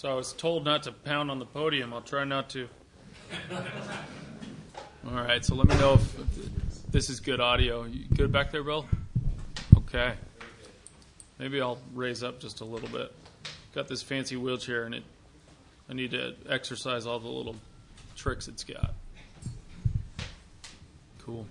So I was told not to pound on the podium. I'll try not to. All right, so let me know if this is good audio. You good back there, Bill? Okay. Maybe I'll raise up just a little bit. Got this fancy wheelchair, and I need to exercise all the little tricks it's got. Cool.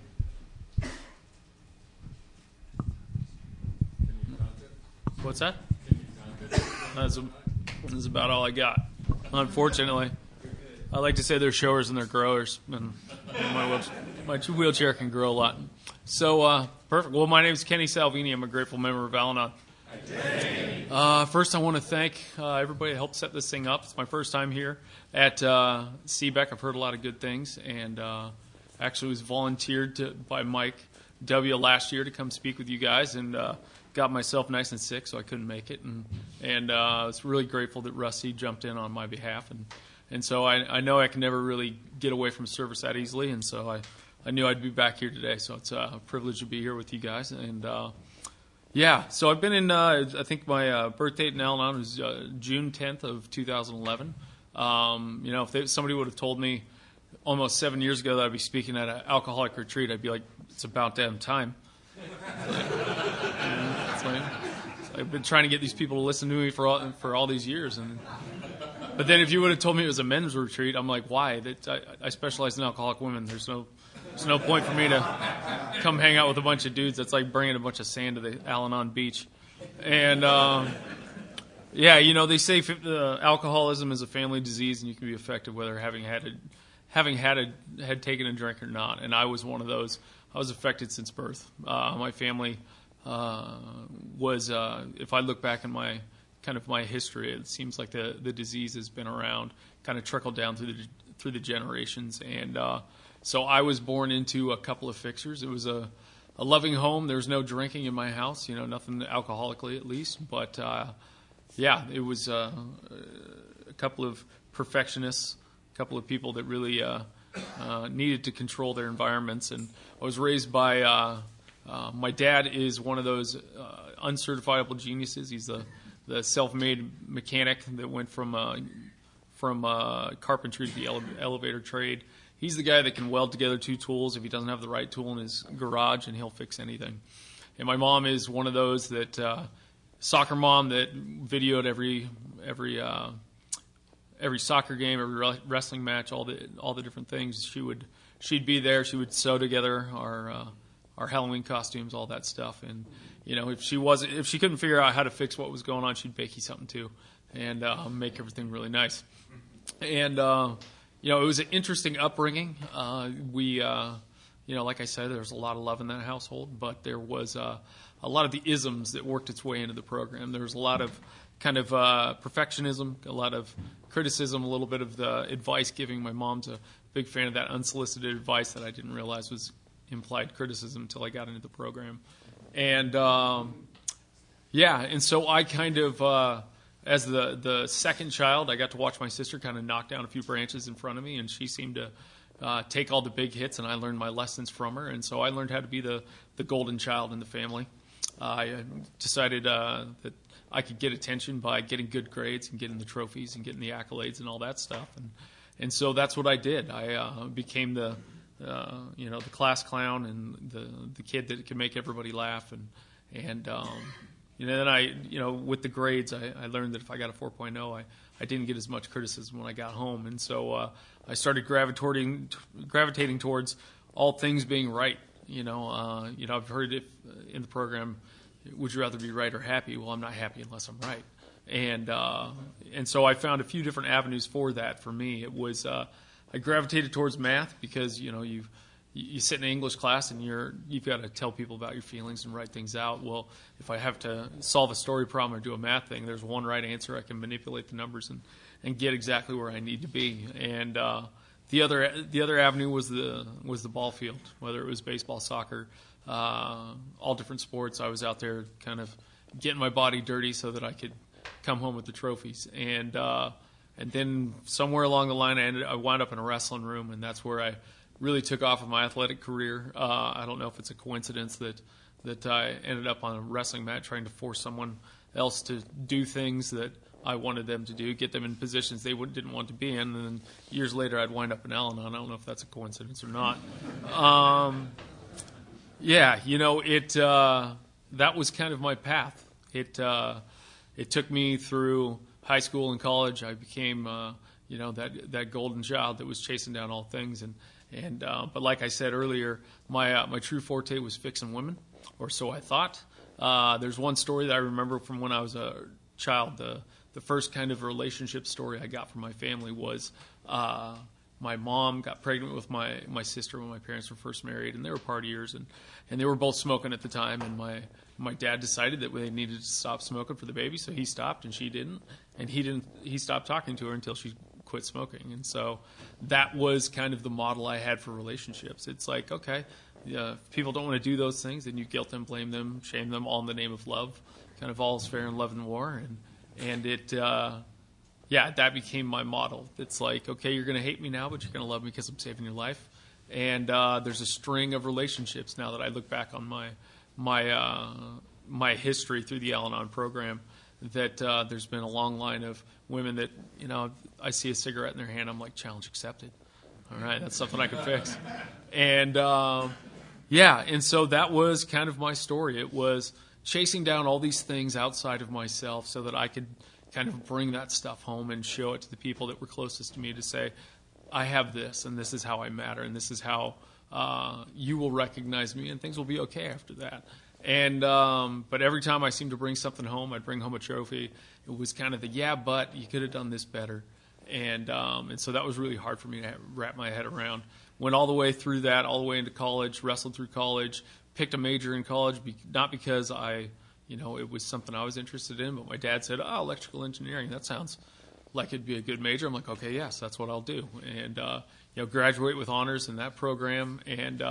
What's that? That's about all I got. Unfortunately, I like to say they're showers and they're growers, and my wheelchair can grow a lot. So, perfect. Well, my name is Kenny Salvini. I'm a grateful member of Al-Anon. First, I want to thank everybody that helped set this thing up. It's my first time here at CBEC. I've heard a lot of good things, and actually was volunteered by Mike W. last year to come speak with you guys, and got myself nice and sick, so I couldn't make it. And I was really grateful that Rusty jumped in on my behalf. And so I know I can never really get away from service that easily, and so I knew I'd be back here today. So it's a privilege to be here with you guys. And yeah, so I've been in, I think my birth date in Al-Anon was June 10th of 2011. If somebody would have told me almost 7 years ago that I'd be speaking at an alcoholic retreat, I'd be like, it's about damn time. I've been trying to get these people to listen to me for all these years, but then if you would have told me it was a men's retreat, I'm like, why? I specialize in alcoholic women. There's no point for me to come hang out with a bunch of dudes. That's like bringing a bunch of sand to the Al-Anon beach. And they say alcoholism is a family disease, and you can be affected whether having taken a drink or not. And I was one of those. I was affected since birth. My family was, if I look back in my history, it seems like the disease has been around, kind of trickled down through the generations. And so I was born into a couple of fixtures. It was a loving home. There was no drinking in my house, nothing alcoholically at least. But it was a couple of perfectionists, a couple of people that really needed to control their environments. And I was raised by my dad is one of those uncertifiable geniuses. He's the self-made mechanic that went from carpentry to the elevator trade. He's the guy that can weld together two tools if he doesn't have the right tool in his garage, and he'll fix anything. And my mom is one of those that soccer mom that videoed every soccer game, every wrestling match, all the different things. She'd be there. She would sew together our Halloween costumes, all that stuff. And if she couldn't figure out how to fix what was going on, she'd bake you something too, and make everything really nice. And it was an interesting upbringing. Like I said, there was a lot of love in that household, but there was a lot of the isms that worked its way into the program. There was a lot of kind of perfectionism, a lot of criticism, a little bit of the advice giving. My mom's a big fan of that unsolicited advice that I didn't realize was implied criticism until I got into the program. And and so I kind of, as the second child, I got to watch my sister kind of knock down a few branches in front of me, and she seemed to take all the big hits, and I learned my lessons from her. And so I learned how to be the golden child in the family. I decided that I could get attention by getting good grades and getting the trophies and getting the accolades and all that stuff. And so that's what I did. I became the class clown and the kid that could make everybody laugh. And then I, with the grades, I learned that if I got a 4.0, I didn't get as much criticism when I got home. And so I started gravitating towards all things being right. I've heard it in the program, would you rather be right or happy? Well, I'm not happy unless I'm right. And so I found a few different avenues for that. For me, it was I gravitated towards math because you sit in an English class and you've got to tell people about your feelings and write things out. Well, if I have to solve a story problem or do a math thing, there's one right answer. I can manipulate the numbers and get exactly where I need to be. And the other avenue was the ball field, whether it was baseball, soccer, all different sports. I was out there kind of getting my body dirty so that I could come home with the trophies. And then somewhere along the line, I wound up in a wrestling room, and that's where I really took off in my athletic career. I don't know if it's a coincidence that I ended up on a wrestling mat trying to force someone else to do things that I wanted them to do, get them in positions they didn't want to be in, and then years later I'd wind up in Al-Anon. I don't know if that's a coincidence or not. That was kind of my path. It took me through high school and college. I became that golden child that was chasing down all things, but like I said earlier, my true forte was fixing women, or so I thought. There's one story that I remember from when I was a child. The first kind of relationship story I got from my family was my mom got pregnant with my sister when my parents were first married, and they were partiers, and they were both smoking at the time, and my dad decided that they needed to stop smoking for the baby, so he stopped and she didn't, and he stopped talking to her until she quit smoking. And so that was kind of the model I had for relationships. It's like, okay, if people don't want to do those things, then you guilt them, blame them, shame them, all in the name of love. Kind of all is fair in love and war, and that became my model. It's like, okay, you're going to hate me now, but you're going to love me because I'm saving your life. And there's a string of relationships now that I look back on my history through the Al-Anon program, that there's been a long line of women that, I see a cigarette in their hand, I'm like, challenge accepted. All right, that's something I can fix. And and so that was kind of my story. It was chasing down all these things outside of myself so that I could kind of bring that stuff home and show it to the people that were closest to me, to say, I have this, and this is how I matter, and this is how you will recognize me, and things will be okay after that. And but every time I seemed to bring something home, I'd bring home a trophy. It was kind of but you could have done this better. And so that was really hard for me to wrap my head around. Went all the way through that, all the way into college, wrestled through college, picked a major in college, not because it was something I was interested in, but my dad said, electrical engineering, that sounds like it'd be a good major. I'm like, okay, yes, that's what I'll do. And, graduate with honors in that program, and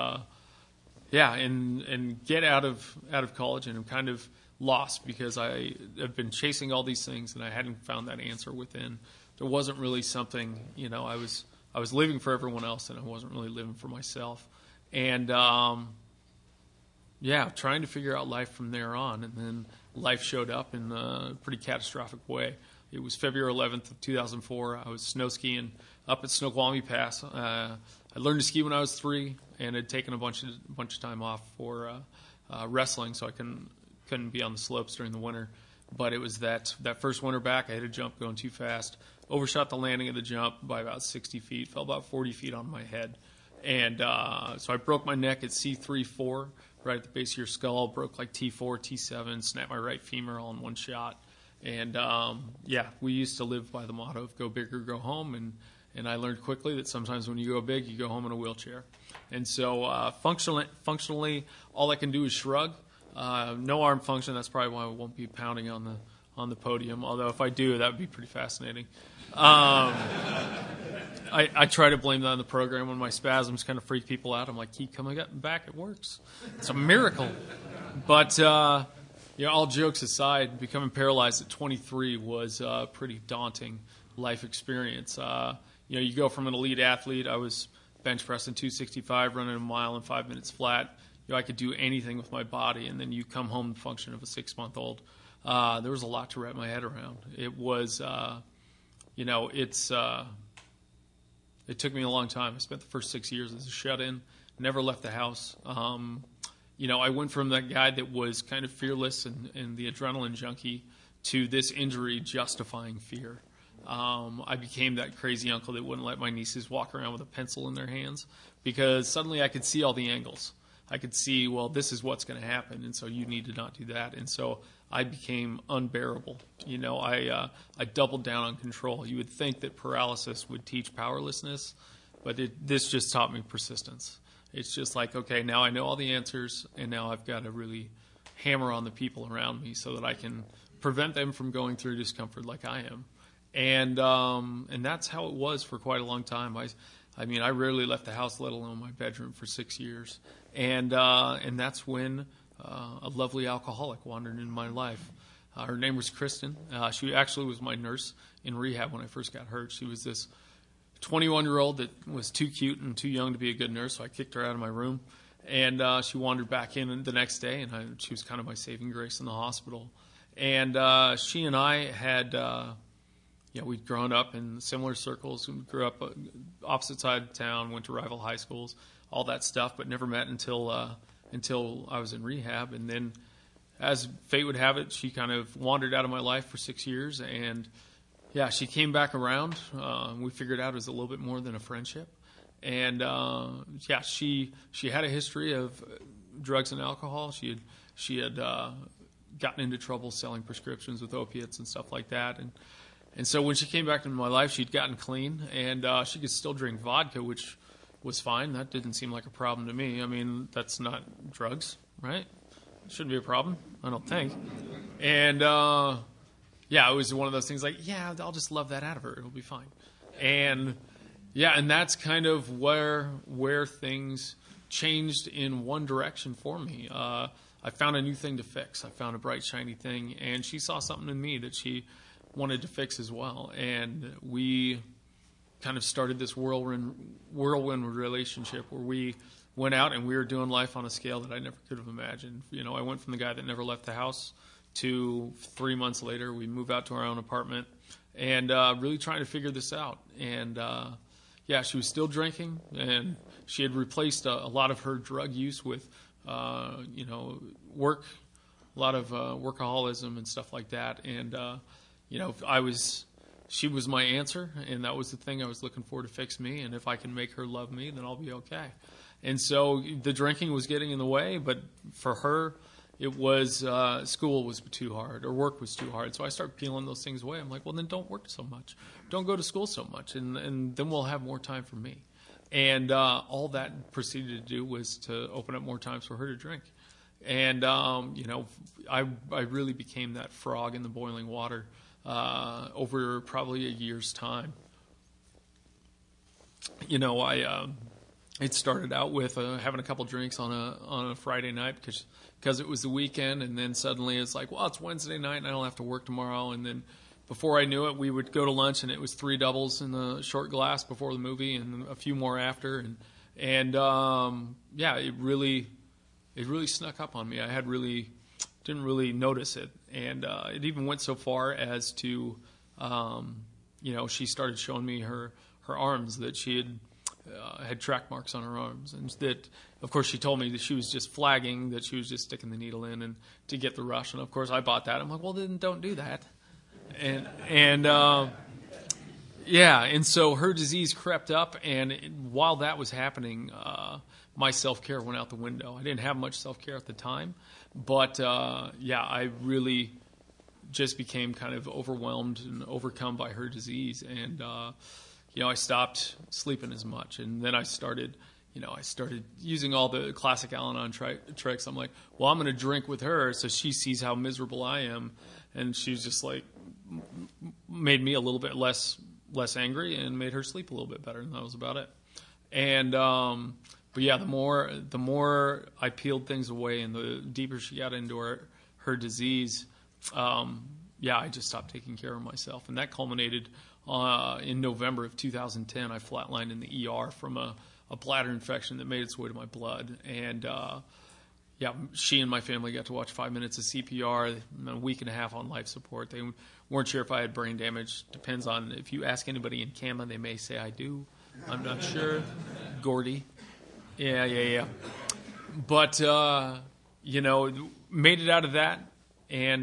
get out of college, and I'm kind of lost because I have been chasing all these things and I hadn't found that answer within. There wasn't really something, I was living for everyone else and I wasn't really living for myself. And trying to figure out life from there on, and then life showed up in a pretty catastrophic way. It was February 11th of 2004. I was snow skiing up at Snoqualmie Pass. I learned to ski when I was 3 and had taken a bunch of time off for wrestling, so I couldn't be on the slopes during the winter. But it was that first winter back, I hit a jump going too fast, overshot the landing of the jump by about 60 feet, fell about 40 feet on my head. And so I broke my neck at C3-4, right at the base of your skull, broke like T4, T7, snapped my right femur all in one shot. And we used to live by the motto of go big or go home, and I learned quickly that sometimes when you go big, you go home in a wheelchair. And so functionally, all I can do is shrug. No arm function. That's probably why I won't be pounding on the podium, although if I do, that would be pretty fascinating. I try to blame that on the program when my spasms kind of freak people out. I'm like, keep coming back, it works. It's a miracle. But all jokes aside, becoming paralyzed at 23 was a pretty daunting life experience. You go from an elite athlete. I was bench pressing 265, running a mile in 5 minutes flat. I could do anything with my body, and then you come home the function of a 6-month-old. There was a lot to wrap my head around. It was, it took me a long time. I spent the first 6 years as a shut-in, never left the house. I went from that guy that was kind of fearless and the adrenaline junkie to this injury justifying fear. I became that crazy uncle that wouldn't let my nieces walk around with a pencil in their hands because suddenly I could see all the angles. I could see, well, this is what's going to happen, and so you need to not do that. And so I became unbearable. I doubled down on control. You would think that paralysis would teach powerlessness, but this just taught me persistence. It's just like, okay, now I know all the answers, and now I've got to really hammer on the people around me so that I can prevent them from going through discomfort like I am. And that's how it was for quite a long time. I rarely left the house, let alone my bedroom, for 6 years. And that's when a lovely alcoholic wandered into my life. Her name was Kristen. She actually was my nurse in rehab when I first got hurt. She was this 21-year-old that was too cute and too young to be a good nurse, so I kicked her out of my room. And she wandered back in the next day, and she was kind of my saving grace in the hospital. And she and I had we'd grown up in similar circles. We grew up opposite side of town, went to rival high schools, all that stuff, but never met until I was in rehab. And then, as fate would have it, she kind of wandered out of my life for 6 years, and she came back around. We figured out it was a little bit more than a friendship, and she had a history of drugs and alcohol. She had gotten into trouble selling prescriptions with opiates and stuff like that, and so when she came back into my life, she'd gotten clean, and she could still drink vodka, which was fine. That didn't seem like a problem to me. I mean, that's not drugs, right? Shouldn't be a problem, I don't think. And it was one of those things like, I'll just love that out of her. It'll be fine. And and that's kind of where things changed in one direction for me. I found a new thing to fix. I found a bright, shiny thing, and she saw something in me that she wanted to fix as well. And we kind of started this whirlwind relationship where we went out and we were doing life on a scale that I never could have imagined. I went from the guy that never left the house to 3 months later, we moved out to our own apartment and really trying to figure this out. And she was still drinking, and she had replaced a lot of her drug use with, work, a lot of workaholism and stuff like that. And, she was my answer, and that was the thing I was looking for to fix me. And if I can make her love me, then I'll be okay. And so the drinking was getting in the way, but for her, it was school was too hard or work was too hard. So I started peeling those things away. I'm like, well, then don't work so much. Don't go to school so much, and then we'll have more time for me. And all that proceeded to do was to open up more times for her to drink. And, I really became that frog in the boiling water over probably a year's time. It started out with having a couple drinks on a Friday night because it was the weekend, and then suddenly it's like, well, it's Wednesday night and I don't have to work tomorrow. And then before I knew it, we would go to lunch and it was 3 doubles in the short glass before the movie and a few more after. And it really snuck up on me. I didn't really notice it, and it even went so far as to, she started showing me her arms, that she had track marks on her arms, and that, of course, she told me that she was just flagging, that she was just sticking the needle in and to get the rush. And of course, I bought that. I'm like, well, then don't do that. And so her disease crept up, and while that was happening, my self-care went out the window. I didn't have much self-care at the time, but I really just became kind of overwhelmed and overcome by her disease, and I stopped sleeping as much. And then I started using all the classic Al-Anon tricks. I'm like, well, I'm going to drink with her so she sees how miserable I am, and she's just like made me a little bit less angry and made her sleep a little bit better, and that was about it. And the more I peeled things away and the deeper she got into her disease, I just stopped taking care of myself. And that culminated in November of 2010. I flatlined in the ER from a bladder infection that made its way to my blood. And she and my family got to watch 5 minutes of CPR, a week and a half on life support. They weren't sure if I had brain damage. Depends on, if you ask anybody in CAMA, they may say I do. I'm not sure. Gordy. Yeah. But, made it out of that, and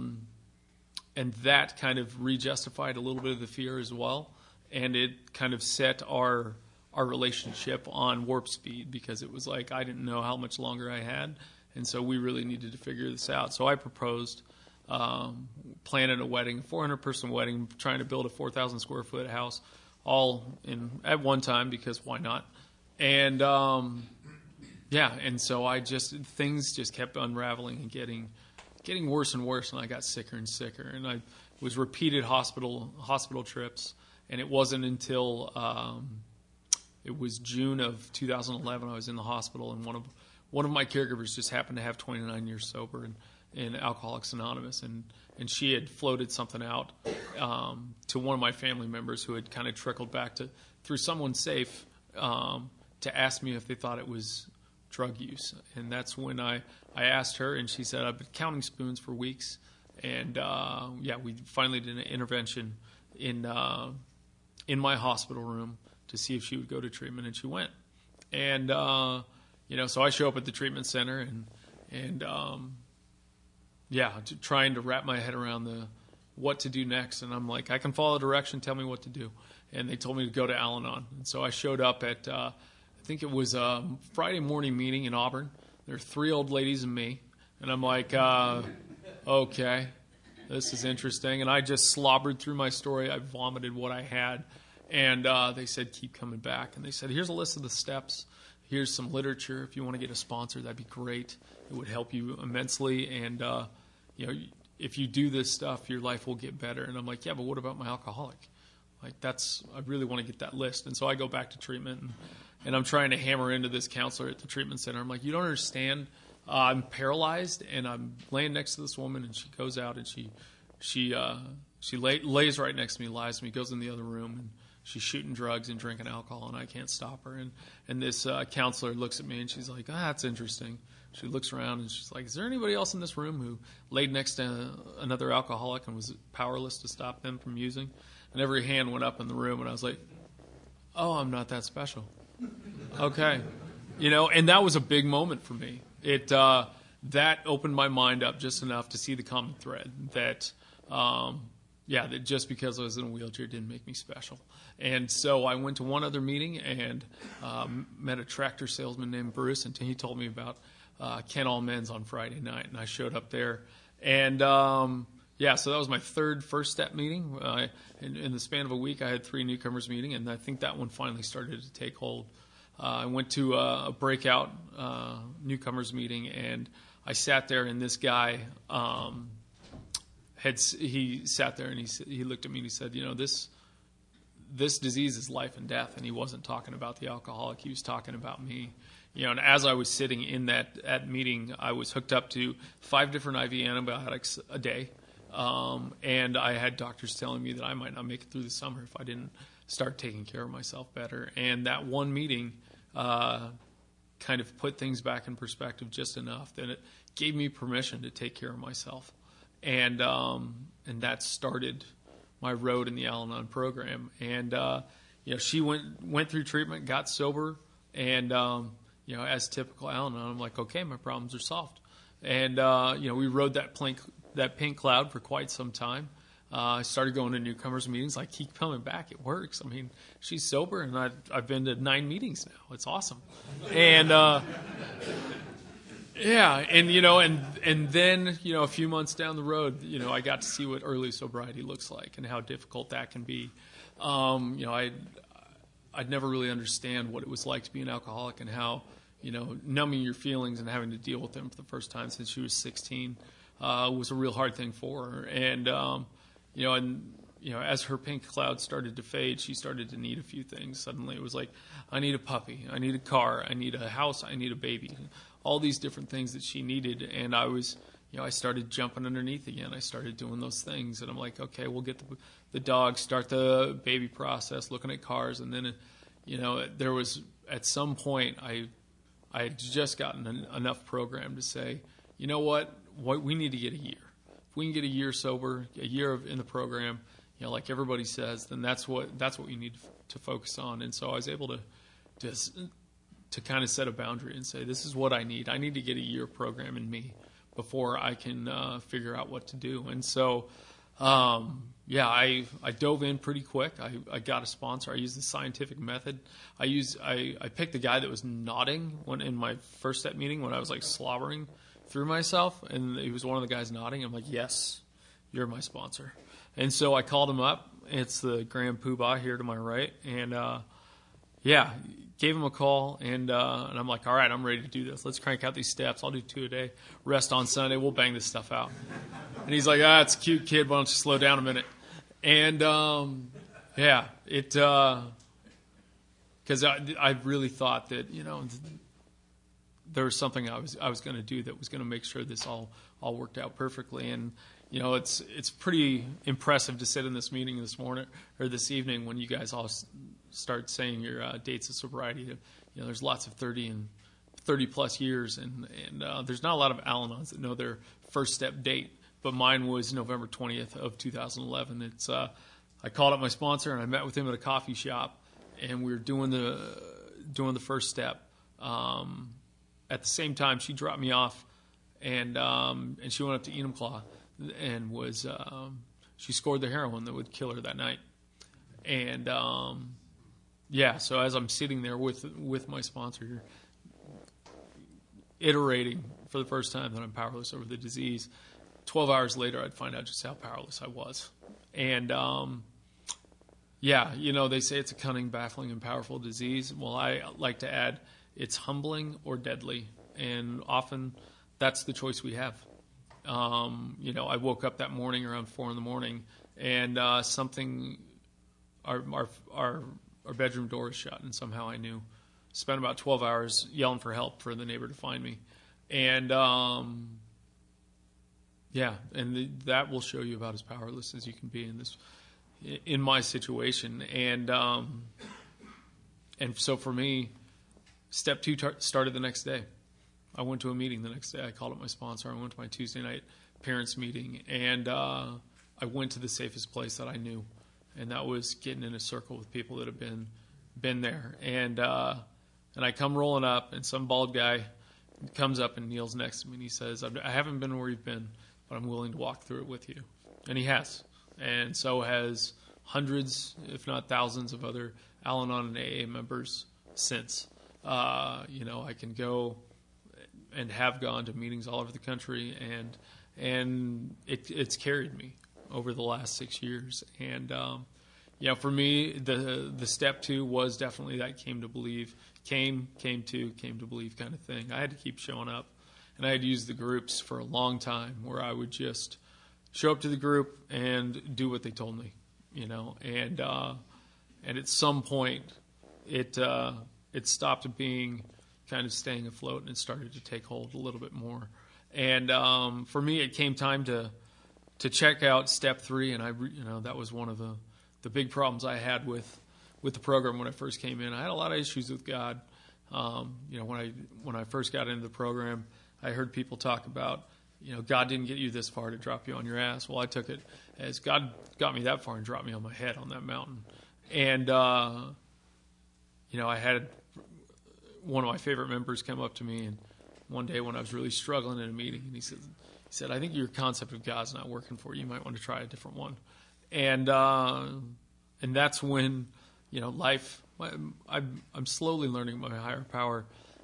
that kind of re-justified a little bit of the fear as well, and it kind of set our relationship on warp speed, because it was like I didn't know how much longer I had, and so we really needed to figure this out. So I proposed, planning a wedding, a 400-person wedding, trying to build a 4,000 square foot house, all at one time, because why not? And and so things just kept unraveling and getting worse and worse, and I got sicker and sicker, and I was repeated hospital trips, and it wasn't until it was June of 2011 I was in the hospital, and one of my caregivers just happened to have 29 years sober in Alcoholics Anonymous, and she had floated something out to one of my family members who had kind of trickled back through someone safe to ask me if they thought it was drug use. And that's when I asked her, and she said, I've been counting spoons for weeks. And we finally did an intervention in my hospital room to see if she would go to treatment, and she went. And so I show up at the treatment center and trying to wrap my head around what to do next. And I'm like, I can follow direction. Tell me what to do. And they told me to go to Al-Anon. And so I showed up at I think it was a Friday morning meeting in Auburn. There were 3 old ladies and me. And I'm like, okay, this is interesting. And I just slobbered through my story. I vomited what I had. And they said, keep coming back. And they said, here's a list of the steps. Here's some literature. If you want to get a sponsor, that'd be great. It would help you immensely. And, if you do this stuff, your life will get better. And I'm like, yeah, but what about my alcoholic? Like, I really want to get that list. And so I go back to treatment, and I'm trying to hammer into this counselor at the treatment center. I'm like, you don't understand. I'm paralyzed, and I'm laying next to this woman, and she goes out, and she lays right next to me, lies to me, goes in the other room, and she's shooting drugs and drinking alcohol, and I can't stop her. And this counselor looks at me, and she's like, that's interesting. She looks around, and she's like, is there anybody else in this room who laid next to another alcoholic and was powerless to stop them from using? And every hand went up in the room, and I was like, oh, I'm not that special. Okay. And that was a big moment for me. That opened my mind up just enough to see the common thread that that just because I was in a wheelchair didn't make me special. And so I went to one other meeting and met a tractor salesman named Bruce, and he told me about Ken All Men's on Friday night, and I showed up there. And so that was my third First Step meeting. In the span of a week, I had 3 newcomers meeting, and I think that one finally started to take hold. I went to a breakout newcomers meeting, and I sat there, and this guy he sat there, and he looked at me and he said, this disease is life and death. And he wasn't talking about the alcoholic. He was talking about me. And as I was sitting in that meeting, I was hooked up to 5 different IV antibiotics a day. And I had doctors telling me that I might not make it through the summer if I didn't start taking care of myself better. And that one meeting kind of put things back in perspective just enough that it gave me permission to take care of myself. And that started my road in the Al-Anon program. And she went through treatment, got sober, and as typical Al-Anon, I'm like, okay, my problems are solved. And we rode that pink cloud for quite some time. I started going to newcomers meetings. Like, keep coming back. It works. I mean, she's sober, and I've been to 9 meetings now. It's awesome. And and then a few months down the road, I got to see what early sobriety looks like and how difficult that can be. I'd never really understand what it was like to be an alcoholic and how numbing your feelings and having to deal with them for the first time since she was 16 was a real hard thing for her. And as her pink cloud started to fade, she started to need a few things. Suddenly it was like, I need a puppy, I need a car, I need a house, I need a baby. All these different things that she needed. And I was, I started jumping underneath again. I started doing those things. And I'm like, okay, we'll get the dog, start the baby process, looking at cars. And then, there was, at some point, I had just gotten enough program to say, what we need to get a year. If we can get a year sober, a year in the program, like everybody says, then that's what we need to focus on. And so I was able to kind of set a boundary and say, this is what I need. I need to get a year program in me before I can figure out what to do. And so, I dove in pretty quick. I got a sponsor. I used the scientific method. I picked the guy that was nodding in my First Step meeting when I was like slobbering through myself, and he was one of the guys nodding. I'm like, yes, you're my sponsor. And so I called him up. It's the Grand Poobah here to my right, and gave him a call, and I'm like, all right, I'm ready to do this. Let's crank out these steps. I'll do 2 a day. Rest on Sunday. We'll bang this stuff out. And he's like, it's a cute kid. Why don't you slow down a minute? And because I really thought that there was something I was going to do that was going to make sure this all worked out perfectly. And it's pretty impressive to sit in this meeting this morning or this evening when you guys all start saying your dates of sobriety. There's lots of 30 and 30 plus years, and there's not a lot of Al-Anons that know their First Step date, but mine was November 20th of 2011. It's I called up my sponsor and I met with him at a coffee shop, and we were doing the first step. At the same time, she dropped me off, and she went up to Enumclaw and she scored the heroin that would kill her that night. And so as I'm sitting there with my sponsor, iterating for the first time that I'm powerless over the disease, 12 hours later, I'd find out just how powerless I was. And they say it's a cunning, baffling, and powerful disease. Well, I like to add, it's humbling or deadly, and often that's the choice we have. I woke up that morning around 4 a.m, and our bedroom door is shut, and somehow I knew. Spent about 12 hours yelling for help for the neighbor to find me, and that will show you about as powerless as you can be in my situation, and so for me, step 2 started the next day. I went to a meeting the next day. I called up my sponsor. I went to my Tuesday night parents meeting, and I went to the safest place that I knew, and that was getting in a circle with people that have been there. And I come rolling up, and some bald guy comes up and kneels next to me, and he says, I haven't been where you've been, but I'm willing to walk through it with you. And he has. And so has hundreds, if not thousands, of other Al-Anon and AA members since. I can go and have gone to meetings all over the country, and it's carried me over the last 6 years. And for me, the step 2 was definitely that came to believe kind of thing. I had to keep showing up, and I had used the groups for a long time where I would just show up to the group and do what they told me, and at some point it stopped being kind of staying afloat, and it started to take hold a little bit more. And for me, it came time to check out step 3, and that was one of the big problems I had with the program when I first came in. I had a lot of issues with God. When I first got into the program, I heard people talk about, God didn't get you this far to drop you on your ass. Well, I took it as God got me that far and dropped me on my head on that mountain. And I had one of my favorite members come up to me, and one day when I was really struggling in a meeting, and he said, I think your concept of God's not working for you. You might want to try a different one. And that's when, life, I'm slowly learning my higher power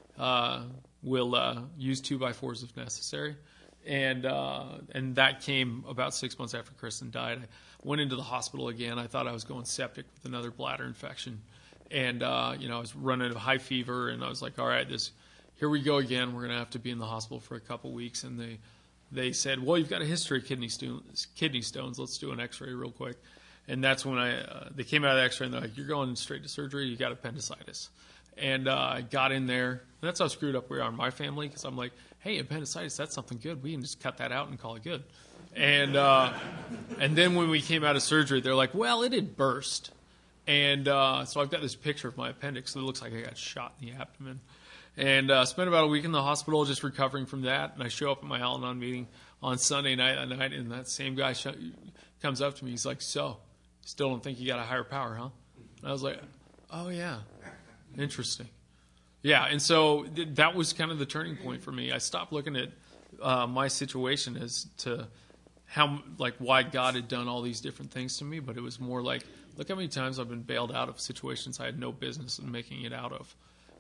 will use 2x4s if necessary. And that came about 6 months after Kristen died. I went into the hospital again. I thought I was going septic with another bladder infection. And, I was running a high fever, and I was like, all right, here we go again. We're going to have to be in the hospital for a couple weeks. And they said, well, you've got a history of kidney stones. Let's do an x-ray real quick. And that's when they came out of the x-ray, and they're like, you're going straight to surgery. You got appendicitis. And I got in there. That's how screwed up we are in my family, because I'm like, hey, appendicitis, that's something good. We can just cut that out and call it good. And then when we came out of surgery, they're like, well, it had burst. And so I've got this picture of my appendix that looks like I got shot in the abdomen. And spent about a week in the hospital just recovering from that. And I show up at my Al-Anon meeting on Sunday night, and that same guy comes up to me. He's like, so, still don't think you got a higher power, huh? And I was like, oh, yeah, interesting. Yeah, and so that was kind of the turning point for me. I stopped looking at my situation as to why God had done all these different things to me, but it was more like, look how many times I've been bailed out of situations I had no business in making it out of.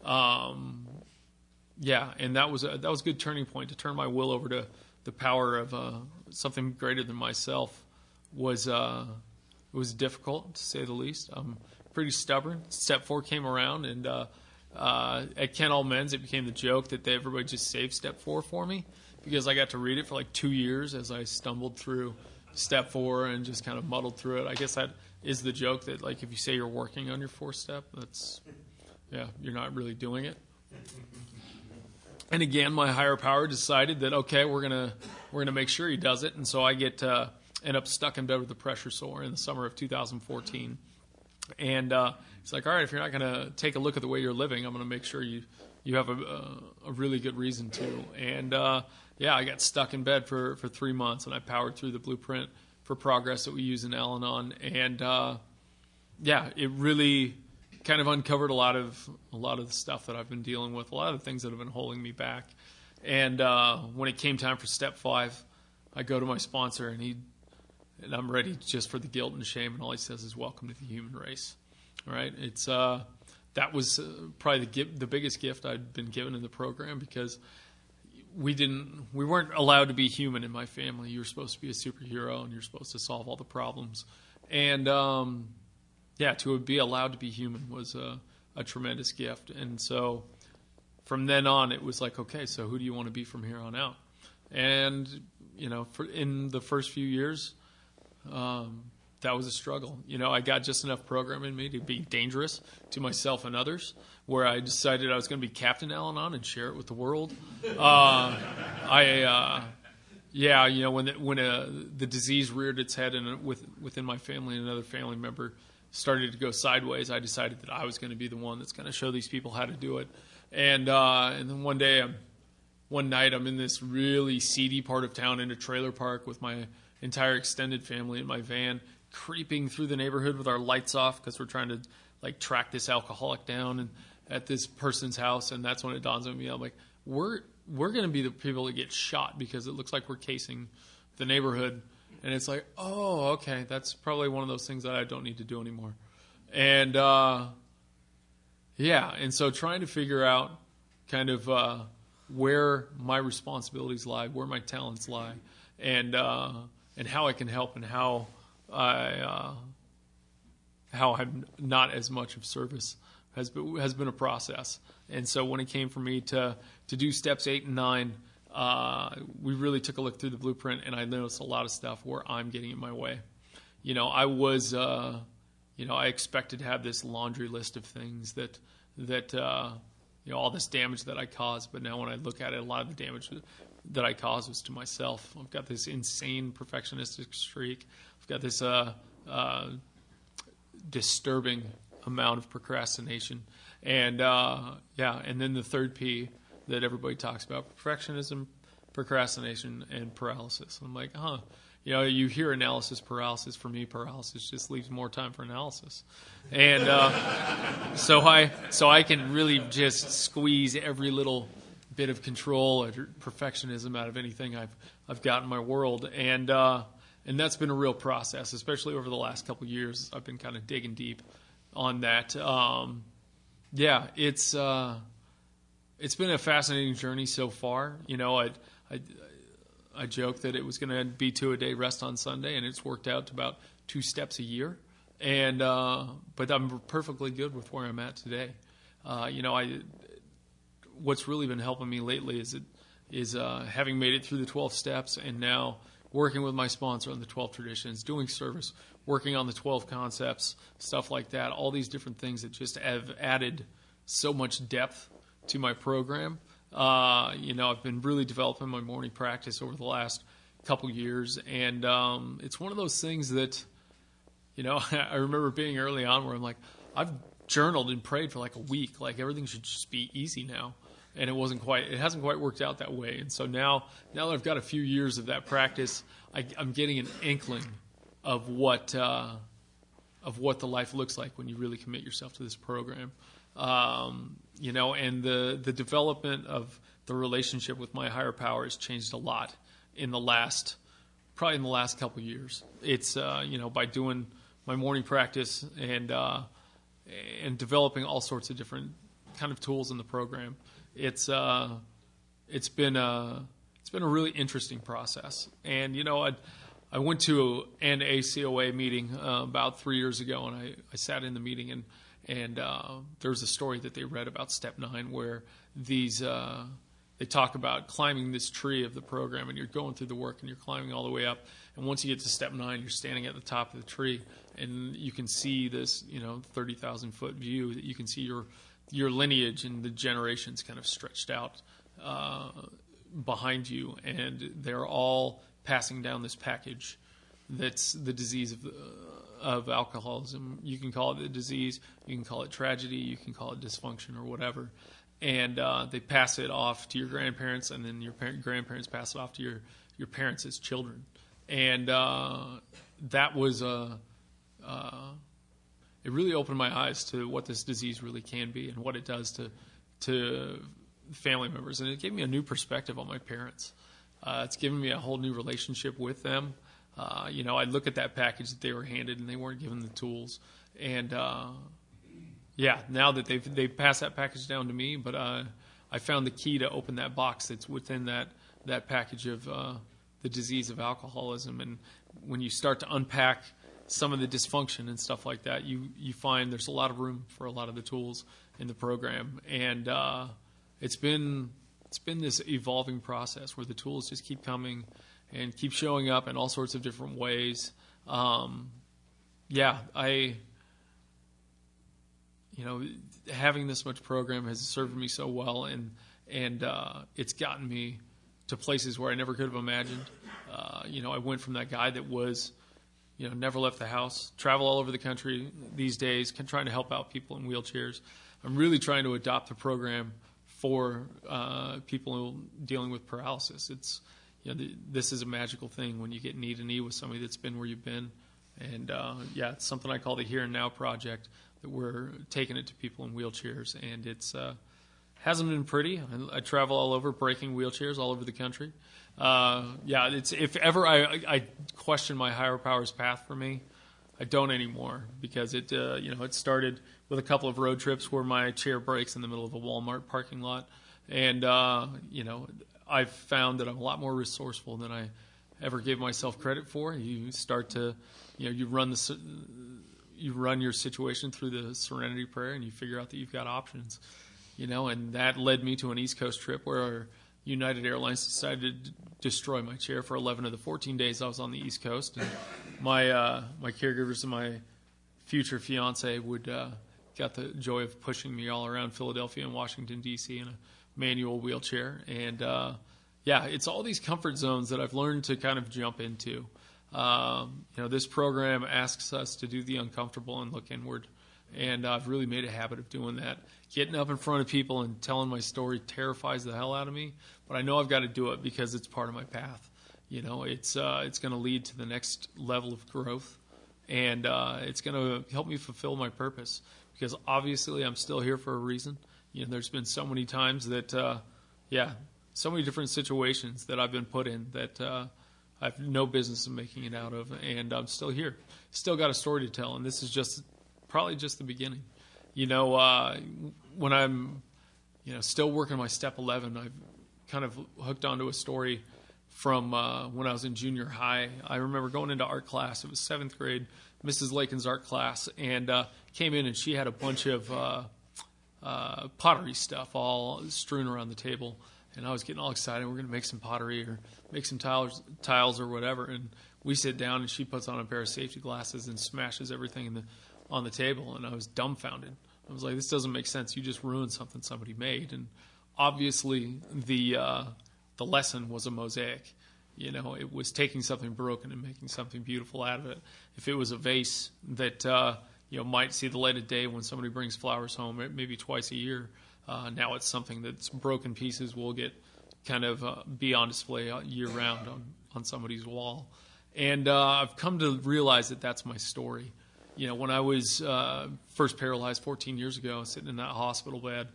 And that was a good turning point. To turn my will over to the power of something greater than myself was difficult, to say the least. I'm pretty stubborn. Step 4 came around, and at Kent All Men's, it became the joke that everybody just saved Step 4 for me, because I got to read it for like 2 years as I stumbled through Step 4 and just kind of muddled through it. I guess that is the joke, that like if you say you're working on your 4th step, you're not really doing it. And again, my higher power decided that, okay, we're gonna make sure he does it, and so I end up stuck in bed with a pressure sore in the summer of 2014. And it's like, all right, if you're not going to take a look at the way you're living, I'm going to make sure you have a really good reason to. And I got stuck in bed for 3 months, and I powered through the Blueprint progress that we use in Al-Anon, and it really kind of uncovered a lot of the stuff that I've been dealing with, a lot of the things that have been holding me back. And when it came time for step 5, I go to my sponsor, and I'm ready just for the guilt and shame, and all he says is, "Welcome to the human race." All right, it's that was probably the biggest gift I'd been given in the program, because we weren't allowed to be human in my family. You were supposed to be a superhero, and you're supposed to solve all the problems. And to be allowed to be human was a tremendous gift. And so from then on, it was like, okay, so who do you want to be from here on out? And in the first few years, that was a struggle. I got just enough program in me to be dangerous to myself and others, where I decided I was going to be Captain Al-Anon and share it with the world. When the disease reared its head and within my family, and another family member started to go sideways, I decided that I was going to be the one that's going to show these people how to do it. And then one night, I'm in this really seedy part of town in a trailer park with my entire extended family in my van, creeping through the neighborhood with our lights off because we're trying to track this alcoholic down and at this person's house. And that's when it dawns on me. I'm like, we're going to be the people that get shot because it looks like we're casing the neighborhood. And it's like, oh, okay, that's probably one of those things that I don't need to do anymore. And and so trying to figure out kind of where my responsibilities lie, where my talents lie, and how I can help, and how I'm not as much of service has been a process. And so when it came for me to do steps 8 and 9, we really took a look through the blueprint, and I noticed a lot of stuff where I'm getting in my way. I expected to have this laundry list of things that all this damage that I caused, but now when I look at it, a lot of the damage that I caused was to myself. I've got this insane perfectionistic streak. I've got this disturbing amount of procrastination. And and then the third P that everybody talks about, perfectionism, procrastination, and paralysis. I'm like, you hear analysis paralysis. For me, paralysis just leaves more time for analysis. And so I can really just squeeze every little bit of control or perfectionism out of anything I've got in my world. And that's been a real process, especially over the last couple of years. I've been kind of digging deep on that. It's been a fascinating journey so far. I joked that it was going to be 2 a day, rest on Sunday, and it's worked out to about 2 steps a year. And but I'm perfectly good with where I'm at today. What's really been helping me lately is having made it through the 12 steps, and now working with my sponsor on the 12 traditions, doing service, working on the 12 concepts, stuff like that. All these different things that just have added so much depth to my program. I've been really developing my morning practice over the last couple years, and it's one of those things that, I remember being early on where I'm like, I've journaled and prayed for like a week, like everything should just be easy now, and it hasn't quite worked out that way. And so now that I've got a few years of that practice, I'm getting an inkling of what the life looks like when you really commit yourself to this program. And the development of the relationship with my higher power has changed a lot in the last couple of years. It's, by doing my morning practice and developing all sorts of different kind of tools in the program. It's been a really interesting process. And, I went to an ACOA meeting about 3 years ago, and I sat in the meeting, and there was a story that they read about Step 9 where they talk about climbing this tree of the program, and you're going through the work, and you're climbing all the way up. And once you get to Step 9, you're standing at the top of the tree, and you can see this, 30,000-foot view that you can see your lineage and the generations kind of stretched out behind you, and they're all passing down this package that's the disease of alcoholism. You can call it a disease, you can call it tragedy, you can call it dysfunction or whatever. And they pass it off to your grandparents, and then your grandparents pass it off to your parents as children. And that was it really opened my eyes to what this disease really can be and what it does to family members. And it gave me a new perspective on my parents. It's given me a whole new relationship with them. I look at that package that they were handed and they weren't given the tools. And now that they've passed that package down to me, but I found the key to open that box that's within that package of the disease of alcoholism. And when you start to unpack some of the dysfunction and stuff like that, you find there's a lot of room for a lot of the tools in the program. And it's been this evolving process where the tools just keep coming and keep showing up in all sorts of different ways. Having this much program has served me so well, and it's gotten me to places where I never could have imagined. I went from that guy that was, never left the house, travel all over the country these days, trying to help out people in wheelchairs. I'm really trying to adopt a program for people dealing with paralysis. It's, this is a magical thing when you get knee to knee with somebody that's been where you've been. And it's something I call the Here and Now Project, that we're taking it to people in wheelchairs. And it's hasn't been pretty. I travel all over, breaking wheelchairs all over the country. It's, if ever I question my higher power's path for me, I don't anymore, because it started with a couple of road trips where my chair breaks in the middle of a Walmart parking lot. And, I've found that I'm a lot more resourceful than I ever gave myself credit for. You start to, you run your situation through the Serenity Prayer, and you figure out that you've got options, and that led me to an East Coast trip where United Airlines decided to destroy my chair for 11 of the 14 days I was on the East Coast. And my caregivers and my future fiance got the joy of pushing me all around Philadelphia and Washington, D.C. in a manual wheelchair. And, it's all these comfort zones that I've learned to kind of jump into. This program asks us to do the uncomfortable and look inward. And I've really made a habit of doing that. Getting up in front of people and telling my story terrifies the hell out of me, but I know I've got to do it because it's part of my path. It's going to lead to the next level of growth, and it's going to help me fulfill my purpose, because obviously I'm still here for a reason. There's been so many times that, so many different situations that I've been put in that I have no business in making it out of, and I'm still here. Still got a story to tell, and this is probably just the beginning. When I'm, still working my step 11, I've kind of hooked onto a story from when I was in junior high. I remember going into art class. It was 7th grade, Mrs. Lakin's art class, and came in, and she had a bunch of pottery stuff all strewn around the table. And I was getting all excited. We're going to make some pottery or make some tiles or whatever. And we sit down, and she puts on a pair of safety glasses and smashes everything on the table. And I was dumbfounded. I was like, this doesn't make sense. You just ruined something somebody made. And obviously the lesson was a mosaic. It was taking something broken and making something beautiful out of it. If it was a vase that might see the light of day when somebody brings flowers home, maybe twice a year, now it's something that's broken pieces will get kind of be on display year round on somebody's wall. And I've come to realize that that's my story. When I was first paralyzed 14 years ago, sitting in that hospital bed,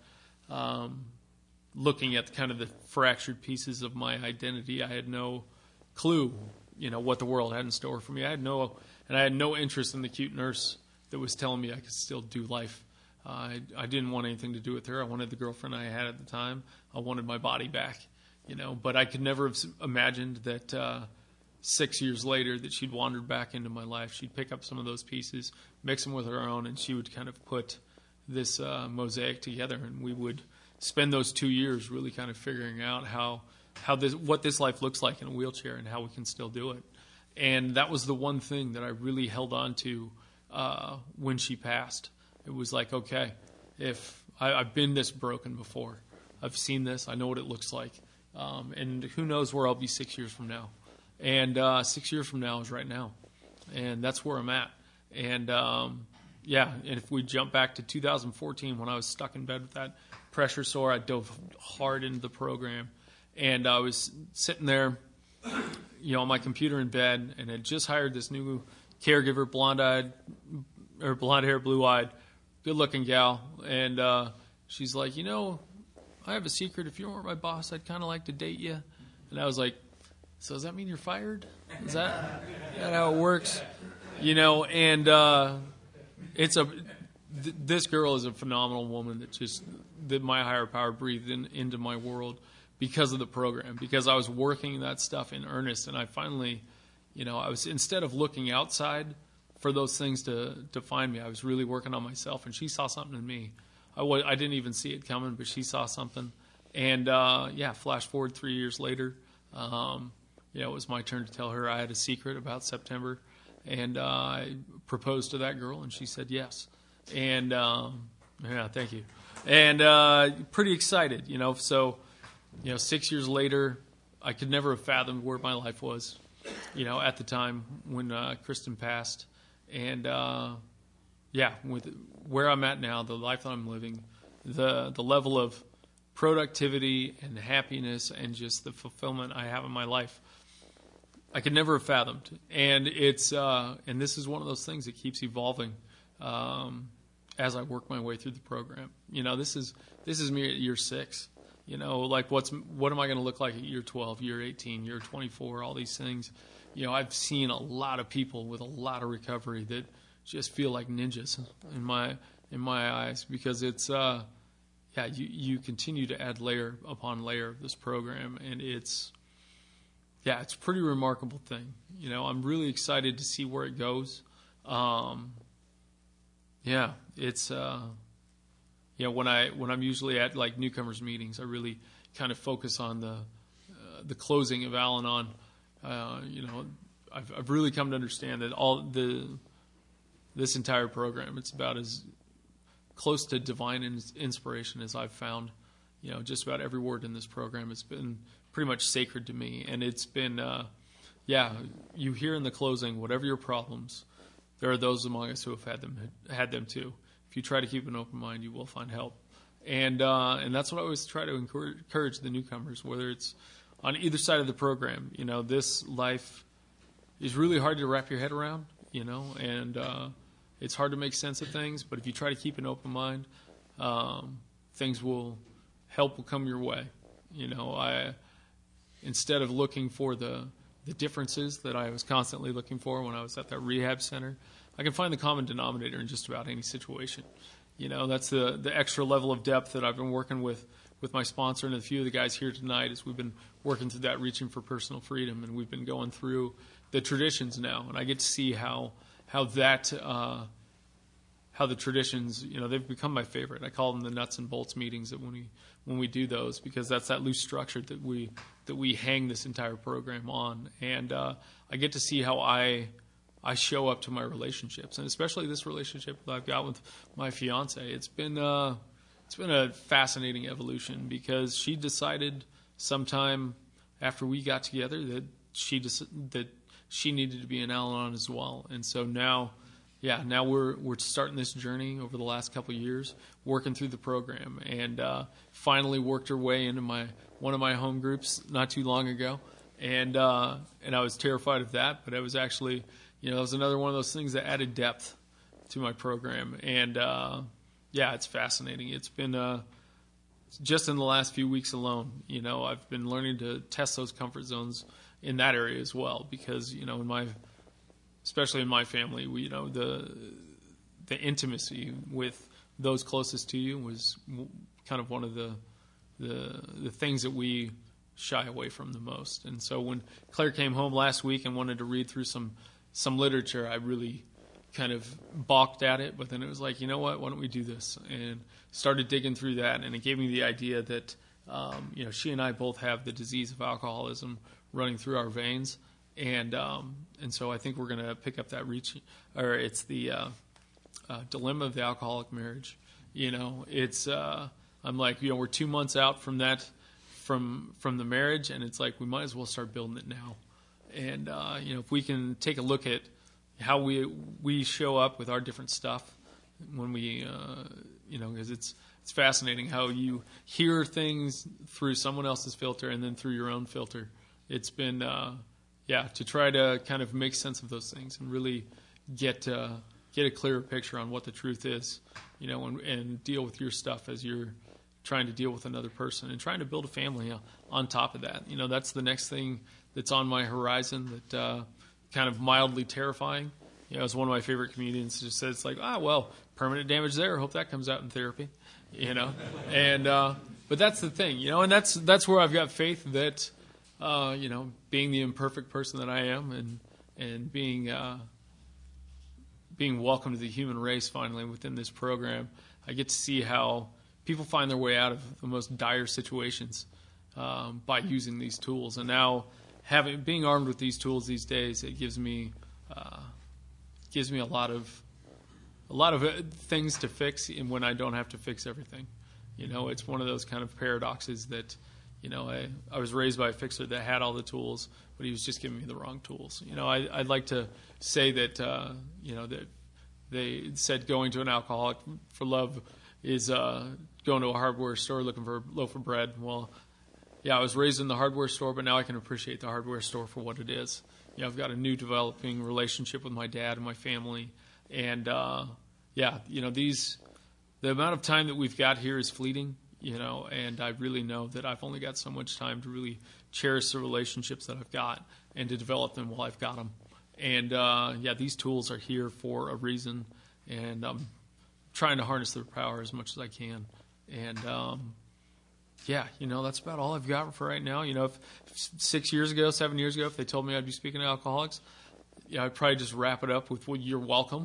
looking at kind of the fractured pieces of my identity, I had no clue, what the world had in store for me. I had no interest in the cute nurse that was telling me I could still do life. I didn't want anything to do with her. I wanted the girlfriend I had at the time. I wanted my body back, but I could never have imagined that 6 years later that she'd wandered back into my life. She'd pick up some of those pieces, mix them with her own, and she would kind of put this mosaic together, and we would spend those 2 years really kind of figuring out what this life looks like in a wheelchair and how we can still do it. And that was the one thing that I really held on to when she passed. It was like, okay, if I've been this broken before, I've seen this, I know what it looks like, and who knows where I'll be 6 years from now. And 6 years from now is right now, and that's where I'm at. And and if we jump back to 2014 when I was stuck in bed with that pressure sore, I dove hard into the program, and I was sitting there on my computer in bed, and had just hired this new caregiver, blonde-eyed, or blonde-hair, blue-eyed, good-looking gal. And she's like, I have a secret. If you weren't my boss, I'd kind of like to date you. And I was like, so does that mean you're fired? Is that how it works? And this girl is a phenomenal woman that my higher power breathed into my world because of the program, because I was working that stuff in earnest. And I finally, I was, instead of looking outside for those things to find me, I was really working on myself. And she saw something in me. I didn't even see it coming, but she saw something. And, flash forward 3 years later, it was my turn to tell her I had a secret about September. And I proposed to that girl, and she said yes. And, thank you. And pretty excited, So, 6 years later, I could never have fathomed where my life was, at the time when Kristen passed. And, with where I'm at now, the life that I'm living, the level of productivity and happiness and just the fulfillment I have in my life, I could never have fathomed. And it's and this is one of those things that keeps evolving as I work my way through the program. This is me at year 6. Like what am I going to look like at year 12, year 18, year 24, all these things. I've seen a lot of people with a lot of recovery that just feel like ninjas in my eyes, because it's you continue to add layer upon layer of this program, and it's a pretty remarkable thing. I'm really excited to see where it goes. It's when I'm usually at like newcomers meetings, I really kind of focus on the closing of Al-Anon. I've really come to understand that this entire program, it's about as close to divine inspiration as I've found. Just about every word in this program has been pretty much sacred to me. And it's been, you hear in the closing, whatever your problems, there are those among us who have had them too. If you try to keep an open mind, you will find help. And that's what I always try to encourage the newcomers, whether it's on either side of the program. This life is really hard to wrap your head around, and it's hard to make sense of things. But if you try to keep an open mind, help will come your way. Instead of looking for the differences that I was constantly looking for when I was at that rehab center, I can find the common denominator in just about any situation. That's the extra level of depth that I've been working with my sponsor and a few of the guys here tonight, as we've been working through that reaching for personal freedom, and we've been going through the traditions now, and I get to see how the traditions, they've become my favorite. I call them the nuts and bolts meetings that when we do those, because that's that loose structure that we hang this entire program on. And I get to see how I show up to my relationships, and especially this relationship that I've got with my fiance. It's been a fascinating evolution, because she decided sometime after we got together that she needed to be an Al-Anon as well. And so now we're starting this journey over the last couple of years, working through the program, and finally worked her way into one of my home groups not too long ago, and I was terrified of that, but it was actually, it was another one of those things that added depth to my program, and it's fascinating. It's been just in the last few weeks alone, I've been learning to test those comfort zones in that area as well, because especially in my family, the intimacy with those closest to you was kind of one of the things that we shy away from the most. And so when Claire came home last week and wanted to read through some literature, I really kind of balked at it. But then it was like, why don't we do this? And started digging through that, and it gave me the idea that she and I both have the disease of alcoholism running through our veins. And so I think we're going to pick up that it's the dilemma of the alcoholic marriage. It's I'm like, we're 2 months out from that, from the marriage, and it's like we might as well start building it now. And if we can take a look at how we show up with our different stuff when we because it's fascinating how you hear things through someone else's filter and then through your own filter. it's been to try to kind of make sense of those things and really get a clearer picture on what the truth is, and deal with your stuff as you're trying to deal with another person and trying to build a family on top of that. That's the next thing that's on my horizon that kind of mildly terrifying. As one of my favorite comedians just said, it's like, permanent damage there. Hope that comes out in therapy, And but that's the thing, and that's where I've got faith that, being the imperfect person that I am and being welcome to the human race finally within this program, I get to see how people find their way out of the most dire situations by using these tools. And now being armed with these tools these days, it gives me a lot of things to fix, and when I don't have to fix everything. It's one of those kind of paradoxes that, I was raised by a fixer that had all the tools, but he was just giving me the wrong tools. I'd like to say that, that they said going to an alcoholic for love is going to a hardware store looking for a loaf of bread. Well, I was raised in the hardware store, but now I can appreciate the hardware store for what it is. I've got a new developing relationship with my dad and my family. And, the amount of time that we've got here is fleeting, and I really know that I've only got so much time to really cherish the relationships that I've got and to develop them while I've got them. And, these tools are here for a reason, and I'm trying to harness their power as much as I can. And, that's about all I've got for right now. If 7 years ago, if they told me I'd be speaking to alcoholics, I'd probably just wrap it up with, well, you're welcome.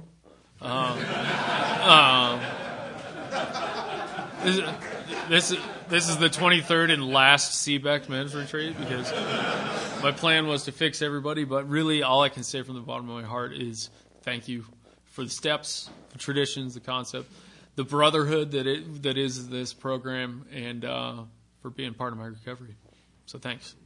This is the 23rd and last CBEC men's retreat because my plan was to fix everybody, but really all I can say from the bottom of my heart is thank you for the steps, the traditions, the concept, the brotherhood that is this program, and for being part of my recovery. So thanks.